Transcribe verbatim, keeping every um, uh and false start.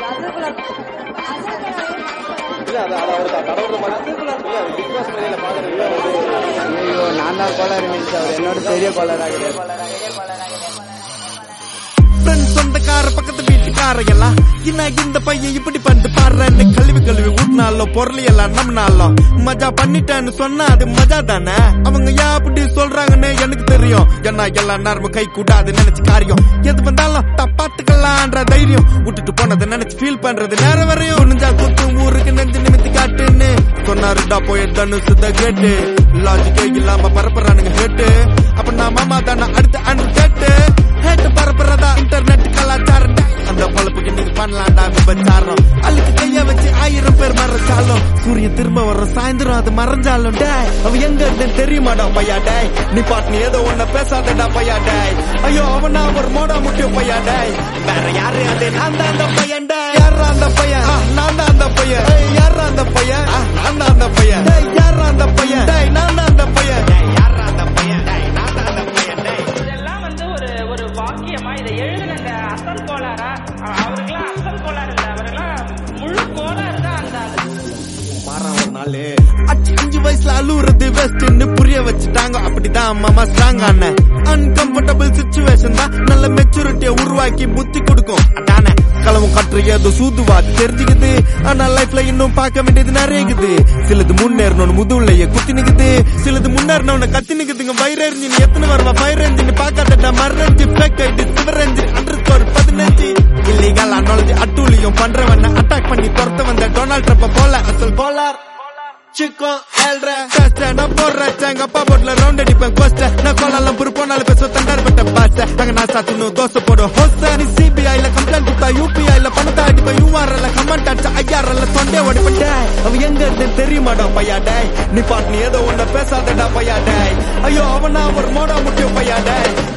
ஐயோ நான் தான் கோளாறு நினைச்சு அவர் என்னோட பெரிய கோளாறாக சொந்தக்கார பக்கத்து வீட்டுக்கார எல்லாம் என்ன இந்த பையன் இப்படி பண்ணிட்டு பாடுறேன்னு கழுவி கழுவி ஊட்டினாலும் பொருள் எல்லாம் நம்மனாலும் மஜா பண்ணிட்டேன்னு சொன்னா அது மஜா தானே. அவங்க ஏன் அப்படி சொல்றாங்கன்னு எனக்கு தெரியும். ஏன்னா எல்லாம் நேரமும் கை கூடாது நினைச்சு காரியம் எது வந்தாலும் தப்பாத்துக்கலான்ற தைரியம் விட்டுட்டு போனதை நினைச்சு ஃபீல் பண்றது நேரம் வரையும் துணிஞ்சா குத்து ஊருக்கு நெஞ்சு நிமித்தி காட்டுன்னு சொன்னாருடா போய் தனுசு த கேட்டு லாஜிக்கே இல்லாம பரப்புறானுங்க கேட்டு அப்ப நான் மாமா தானே அடுத்த அன்று கேட்டு ஹேட்டு பரப்புறதா இன்டர்நெட் கலாச்சாரம் அந்த பொழப்புக்கு நீங்க பண்ணலாம்டா விபச்சாரம் அழுக்கு கைய வச்சு ஆயிரம் பேர் மறைச்சாலும் சூரியன் திரும்ப வர சாயந்தரம் அது மறைஞ்சாலும் டேய் அவ எங்க இருந்து தெரியுமாடா பையா டேய் நீ பாட்டு நீ ஏதோ ஒன்ன பேசாதடா பையா டேய் ஐயோ அவனா ஒரு மோடா முக்கியம் பையா டேய் வேற யாரு அது நான் தான் அந்த பையன் டேய் யாரா அந்த பையன் நான் தான் அந்த பையன் யாரா அந்த பையன் நான் தான் அந்த பையன் டேய் யாரா அந்த பையன் டேய் நான் தான் அந்த பையன் யாரா அந்த பையன் டேய் நான் தான் அந்த பையன் டேய் இதெல்லாம் வந்து ஒரு ஒரு வாக்கியமா இதை எழுதுனங்க அசல் கோளாரா அவருக்கெல்லாம் அசல் கோளாறு இல்ல அவரெல்லாம் முழு கோளாறு தான் அந்த அஞ்சு வயசுல அழுவுறது வெஸ்ட்னு புரிய வச்சுட்டாங்க. அப்படிதான் மாமா ஸ்ட்ராங் ஆன அன்கம்ஃபர்டபிள் சிச்சுவேஷன் தான் நல்ல மெச்சூரிட்டியை உருவாக்கி புத்தி கொடுக்கும். அதானே களவும் கற்று ஏதோ சூதுவா தெரிஞ்சுக்குது. ஆனா லைஃப்ல இன்னும் பார்க்க வேண்டியது நிறையக்குது. சிலது முன்னேறணும்னு முதுவுலையே குத்தி நிக்குது, சிலது முன்னேறணும்னு கத்தி நிக்குதுங்க. ஃபயர் என்ஜின் எத்தனை வருவா ஃபயர் என்ஜின் பாக்காதடா மறைஞ்சு பேக் ஆயிட்டு சிவர் என்ஜின் அண்டர் ஸ்கோர் பதினஞ்சு இல்லீகல் அனாலஜி அட்டூழியம் பண்றவன அட்டாக் பண்ணி துரத்த வந்த டொனால்ட் ட்ரம்ப் போல அசல் கோலார் சிக்கோ எல்ற டெஸ்ட் நான் போடுறேன் எங்க அப்பா போட்ல ரவுண்ட் அடிப்பேன் கோஸ்ட் நான் கோலாலம் புரு போனாலும் பேச தண்டார் பட்ட பாஸ் அங்க நான் சாத்தினு தோசை போடும் ஹோஸ்ட் நீ சிபிஐல கம்ப்ளைண்ட் கொடுத்தா யூபிஐல பணத்தை அடிப்பேன் யூஆர்எல்ல கமெண்ட் அடிச்சா ஐஆர்எல்ல தொண்டே ஓடிப்பேன் டேய் அவ எங்க இருந்து தெரியுமாடா பையா டேய் நீ பாட்டு நீ ஏதோ ஒன்ன பேசாதடா பையா டேய் ஐயோ அவனா ஒரு மோடா முக்கியம் பையா டேய்